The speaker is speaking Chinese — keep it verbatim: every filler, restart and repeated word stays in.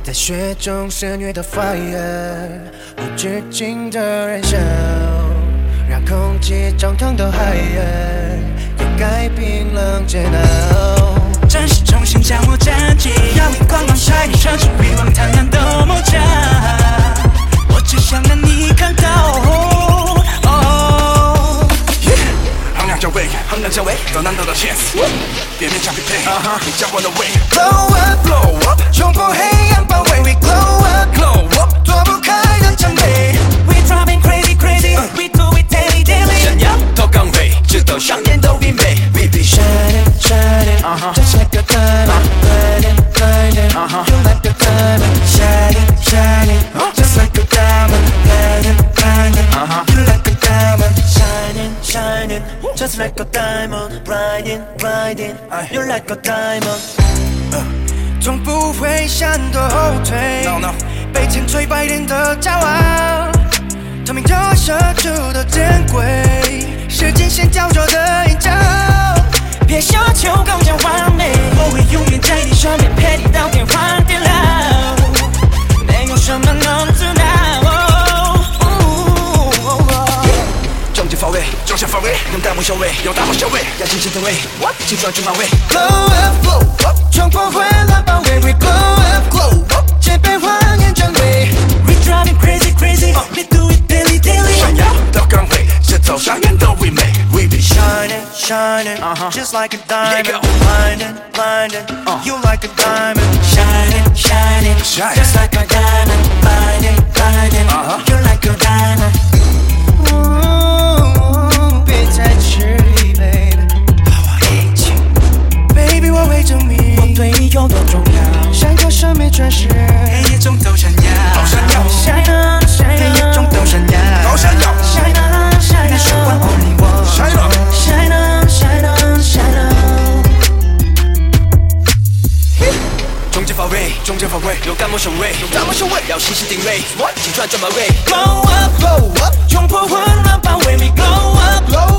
在雪中肆虐的 fire， 无止境的燃烧，让空气涨腾到 higher， 掩盖冰冷煎熬。 暂时重新将我站起，让你光芒晒你城市欲望贪婪的魔掌，我只想让你看到。哦， 衡量价位，衡量价位，到难得的 chance， 别勉强匹配，你将我的位。 Glow up, blow up， 冲破黑暗包围 ，We glow up, glow up， 躲不开的奖杯。 We driving crazy crazy， we do it daily daily。 闪耀到岗位，直到上演都完美。We be shining, shining, just like a diamond, blinding, blinding. You like a diamond, shining, shining, just like a diamond, blinding, blinding. You like a diamond, shining, shining, just like a diamond, blinding, blinding. You like a diamond. 从不会闪躲后退， No, no. 被千锤百炼的骄傲，透明的射出的珍贵，时间线焦灼的映照。 别奢求更加完美，我会永远在你身边，陪你到天荒地老。没有什么能阻挠。 终极防卫，终极防卫，用大幕消位，用大幕消位，要精神定位，请抓住马尾。 Glow up, glow up， 冲破混乱包围 ，We glow up, glow up， 戒备谎言真伪。 We driving crazy crazy， we do it daily daily。 闪耀到岗位，直到上演都完美。We be shining, shining, just like a diamond, blinding, blinding. You like a diamond, shining, shining, just like a diamond, blinding, blinding. You like a diamond. 别再迟疑 ，baby， 和我一起 ，baby， 我会证明我对你有多重要。 闪耀生命全是黑夜中都闪耀， 闪耀， 闪耀，闪耀， 黑夜中都闪耀， 都闪耀， 闪耀，闪耀， 你说完 only 我， 闪耀， 闪耀，闪耀，闪耀。 终极防卫，终极防卫，用大幕守卫，用大幕守卫，要细细定位，请转转马尾。 Glow up, glow up， 冲破混乱包围 ，We glow up。